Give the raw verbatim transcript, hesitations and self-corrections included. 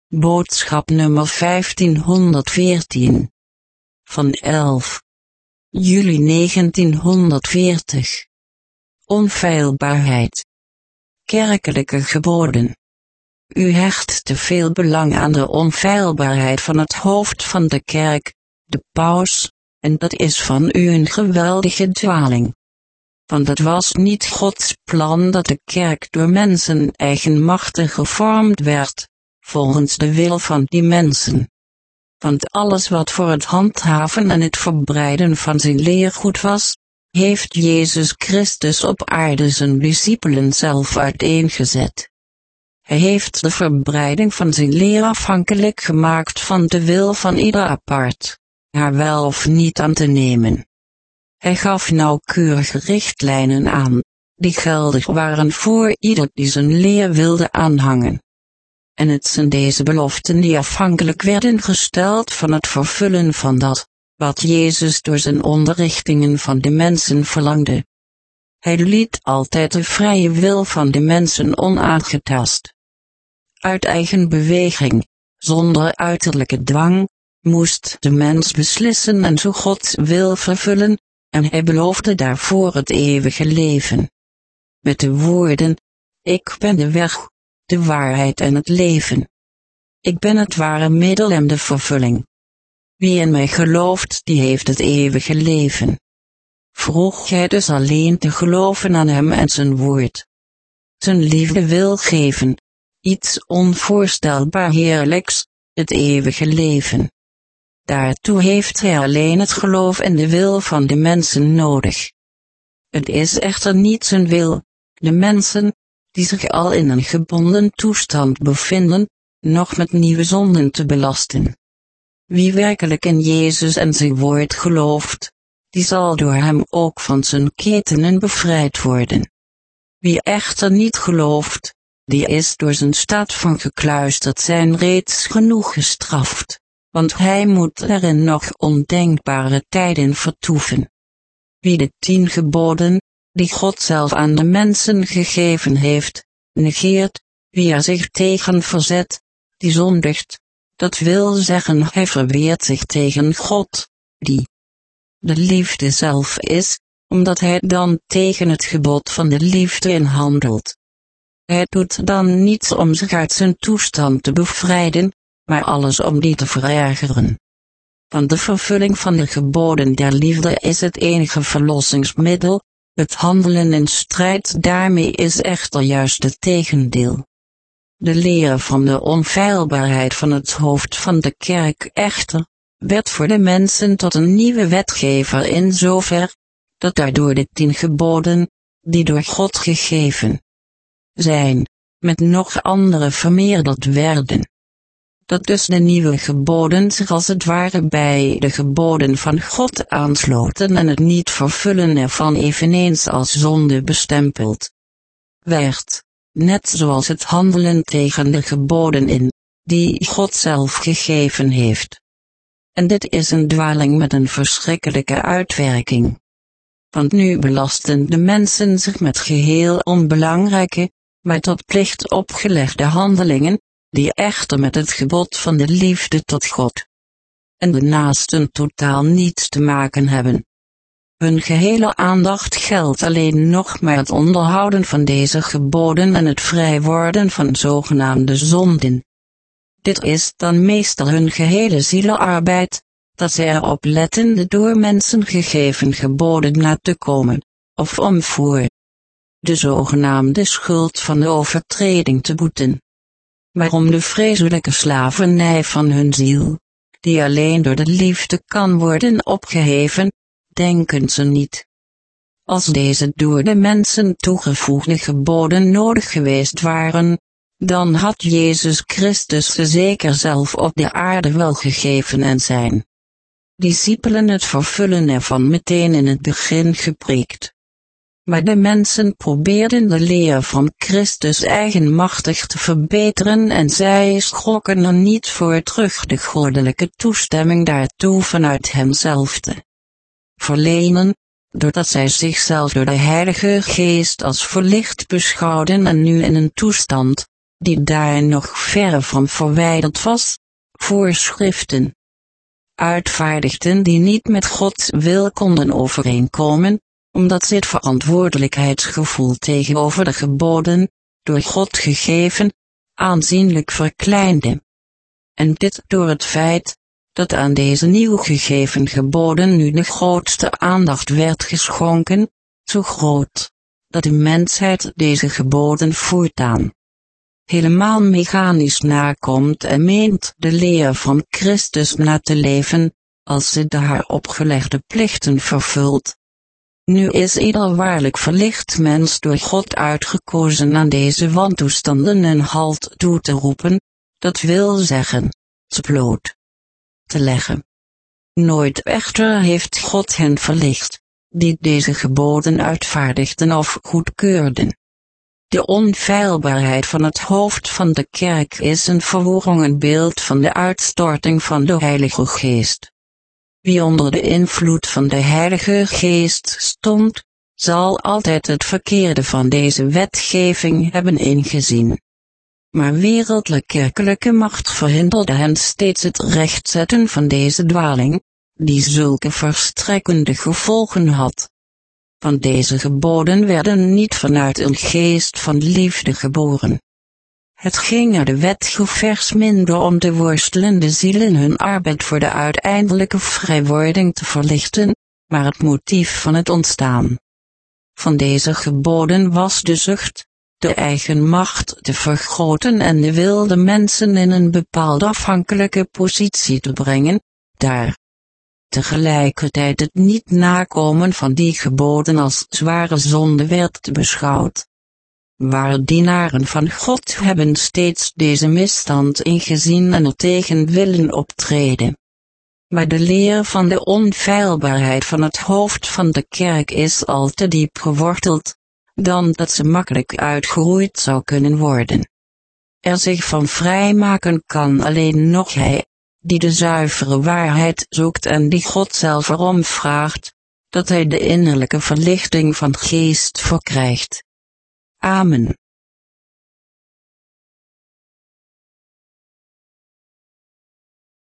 Boodschap nummer vijftienhonderdveertien. Van elf juli negentienhonderdveertig. Onfeilbaarheid. Kerkelijke geboden. U hecht te veel belang aan de onfeilbaarheid van het hoofd van de kerk, de paus, en dat is van u een geweldige dwaling. Want het was niet Gods plan dat de kerk door mensen eigenmachtig gevormd werd, volgens de wil van die mensen. Want alles wat voor het handhaven en het verbreiden van zijn leer goed was, heeft Jezus Christus op aarde zijn discipelen zelf uiteengezet. Hij heeft de verbreiding van zijn leer afhankelijk gemaakt van de wil van ieder apart, haar wel of niet aan te nemen. Hij gaf nauwkeurige richtlijnen aan, die geldig waren voor ieder die zijn leer wilde aanhangen. En het zijn deze beloften die afhankelijk werden gesteld van het vervullen van dat, wat Jezus door zijn onderrichtingen van de mensen verlangde. Hij liet altijd de vrije wil van de mensen onaangetast. Uit eigen beweging, zonder uiterlijke dwang, moest de mens beslissen en zo Gods wil vervullen, en hij beloofde daarvoor het eeuwige leven. Met de woorden: ik ben de weg, de waarheid en het leven. Ik ben het ware middel en de vervulling. Wie in mij gelooft, die heeft het eeuwige leven. Vroeg hij dus alleen te geloven aan hem en zijn woord. Zijn liefde wil geven, iets onvoorstelbaar heerlijks, het eeuwige leven. Daartoe heeft hij alleen het geloof en de wil van de mensen nodig. Het is echter niet zijn wil, de mensen, die zich al in een gebonden toestand bevinden, nog met nieuwe zonden te belasten. Wie werkelijk in Jezus en zijn woord gelooft, die zal door hem ook van zijn ketenen bevrijd worden. Wie echter niet gelooft, die is door zijn staat van gekluisterd zijn reeds genoeg gestraft, want hij moet erin nog ondenkbare tijden vertoeven. Wie de tien geboden, die God zelf aan de mensen gegeven heeft, negeert, wie er zich tegen verzet, die zondigt, dat wil zeggen hij verweert zich tegen God, die de liefde zelf is, omdat hij dan tegen het gebod van de liefde inhandelt. Hij doet dan niets om zich uit zijn toestand te bevrijden, maar alles om die te verergeren. Want de vervulling van de geboden der liefde is het enige verlossingsmiddel, het handelen in strijd daarmee is echter juist het tegendeel. De leer van de onfeilbaarheid van het hoofd van de kerk echter, werd voor de mensen tot een nieuwe wetgever in zover, dat daardoor de tien geboden, die door God gegeven zijn, met nog andere vermeerderd werden. Dat dus de nieuwe geboden zich als het ware bij de geboden van God aansloten en het niet vervullen ervan eveneens als zonde bestempeld werd, net zoals het handelen tegen de geboden in, die God zelf gegeven heeft. En dit is een dwaling met een verschrikkelijke uitwerking. Want nu belasten de mensen zich met geheel onbelangrijke, maar tot plicht opgelegde handelingen, die echter met het gebod van de liefde tot God en de naasten totaal niets te maken hebben. Hun gehele aandacht geldt alleen nog maar het onderhouden van deze geboden en het vrijworden van zogenaamde zonden. Dit is dan meestal hun gehele zielenarbeid, dat zij erop letten de door mensen gegeven geboden na te komen, of om voor de zogenaamde schuld van de overtreding te boeten. Maar om de vreselijke slavernij van hun ziel, die alleen door de liefde kan worden opgeheven, denken ze niet. Als deze door de mensen toegevoegde geboden nodig geweest waren, dan had Jezus Christus ze zeker zelf op de aarde wel gegeven en zijn discipelen het vervullen ervan meteen in het begin gepreekt. Maar de mensen probeerden de leer van Christus eigenmachtig te verbeteren en zij schrokken er niet voor terug de goddelijke toestemming daartoe vanuit hemzelf te verlenen, doordat zij zichzelf door de Heilige Geest als verlicht beschouwden en nu in een toestand, die daar nog verre van verwijderd was, voorschriften uitvaardigden die niet met Gods wil konden overeenkomen, omdat ze het verantwoordelijkheidsgevoel tegenover de geboden, door God gegeven, aanzienlijk verkleinde. En dit door het feit, dat aan deze nieuw gegeven geboden nu de grootste aandacht werd geschonken, zo groot, dat de mensheid deze geboden voortaan helemaal mechanisch nakomt en meent de leer van Christus na te leven, als ze de haar opgelegde plichten vervult. Nu is ieder waarlijk verlicht mens door God uitgekozen aan deze wantoestanden een halt toe te roepen, dat wil zeggen, ze bloot te leggen. Nooit echter heeft God hen verlicht, die deze geboden uitvaardigden of goedkeurden. De onfeilbaarheid van het hoofd van de kerk is een verwrongen beeld van de uitstorting van de Heilige Geest. Wie onder de invloed van de Heilige Geest stond, zal altijd het verkeerde van deze wetgeving hebben ingezien. Maar wereldlijk-kerkelijke macht verhinderde hen steeds het rechtzetten van deze dwaling, die zulke verstrekkende gevolgen had. Want deze geboden werden niet vanuit een geest van liefde geboren. Het ging er de wetgevers minder om de worstelende zielen hun arbeid voor de uiteindelijke vrijwording te verlichten, maar het motief van het ontstaan van deze geboden was de zucht, de eigen macht te vergroten en de wil de mensen in een bepaalde afhankelijke positie te brengen, daar tegelijkertijd het niet nakomen van die geboden als zware zonde werd beschouwd. Waar dienaren van God hebben steeds deze misstand ingezien en er tegen willen optreden. Maar de leer van de onfeilbaarheid van het hoofd van de kerk is al te diep geworteld, dan dat ze makkelijk uitgeroeid zou kunnen worden. Er zich van vrijmaken kan alleen nog hij, die de zuivere waarheid zoekt en die God zelf erom vraagt, dat hij de innerlijke verlichting van geest verkrijgt. Amen.